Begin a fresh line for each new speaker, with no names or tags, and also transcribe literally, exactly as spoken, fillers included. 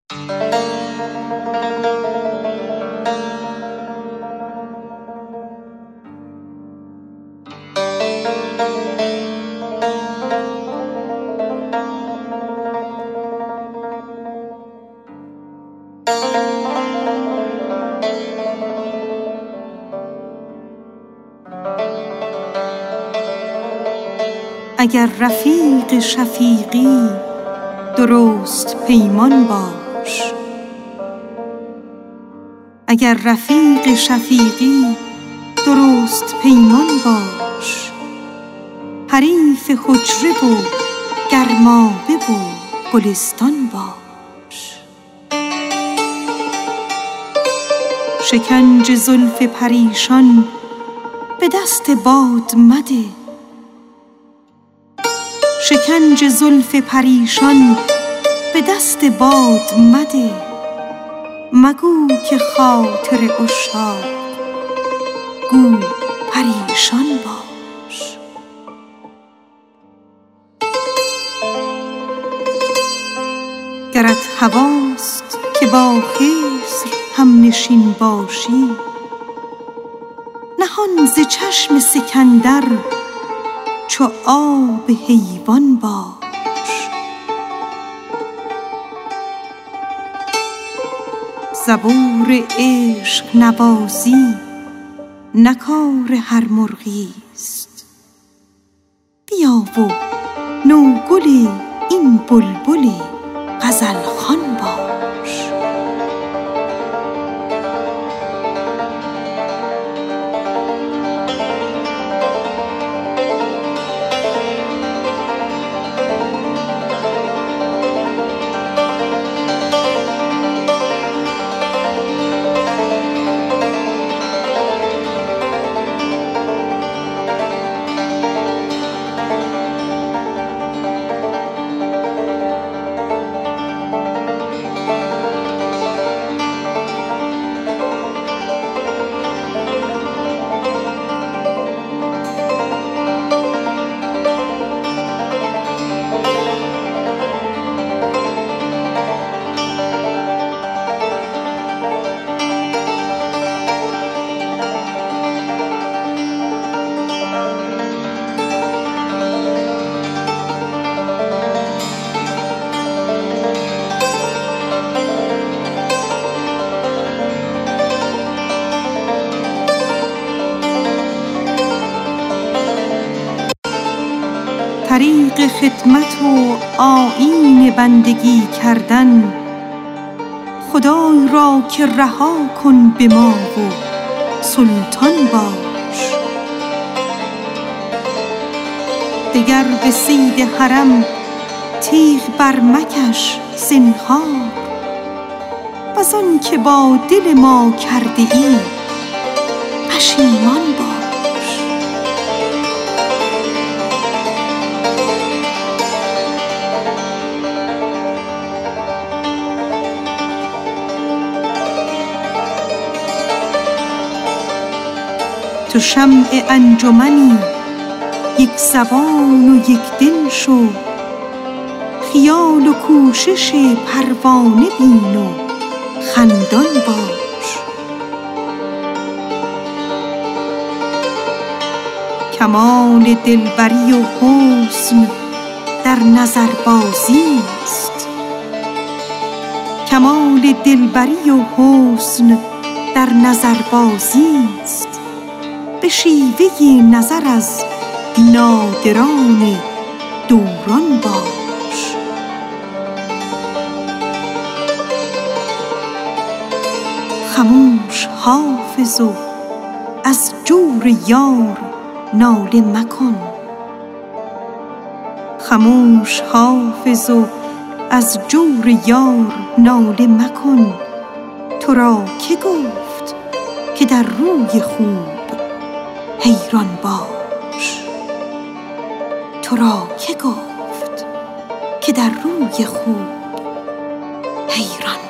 اگر رفیق شفیقی درست پیمان باش، اگر رفیق شفیقی درست پیمان باش، حریف حجره و گرمابه و گلستان باش. شکنج زلف پریشان به دست باد مده، شکنج زلف پریشان به دست باد مده. مگو که خاطر عشاق گو پریشان باش. گرت هواست که با خضر هم نشین باشی، نهان ز چشم سکندر چو آب حیوان باش. زبور عشق نوازی نه کار هر مرغی است، بیا و نوگل این بلبل غزل خوان باش. طریق خدمت و آیین بندگی کردن، خدای را که رها کن به ما و سلطان باش. دگر به صید حرم تیغ برمکش زنهار، وزان که با دل ما کرده ای پشیمان باش. تو شمع انجمنی یک زبان و یک دل شو، خیال و کوشش پروانه بین و خندان باش. کمال دلبری و حسن در نظربازی است، کمال دلبری و حسن در نظربازی است. به شیوه نظر از نادران دوران باش. خموش حافظ و از جور یار ناله مکن، خموش حافظ و از جور یار ناله مکن. تو را که گفت که در روی خوب حیران باش؟ تو را که گفت که در روی خوب حیران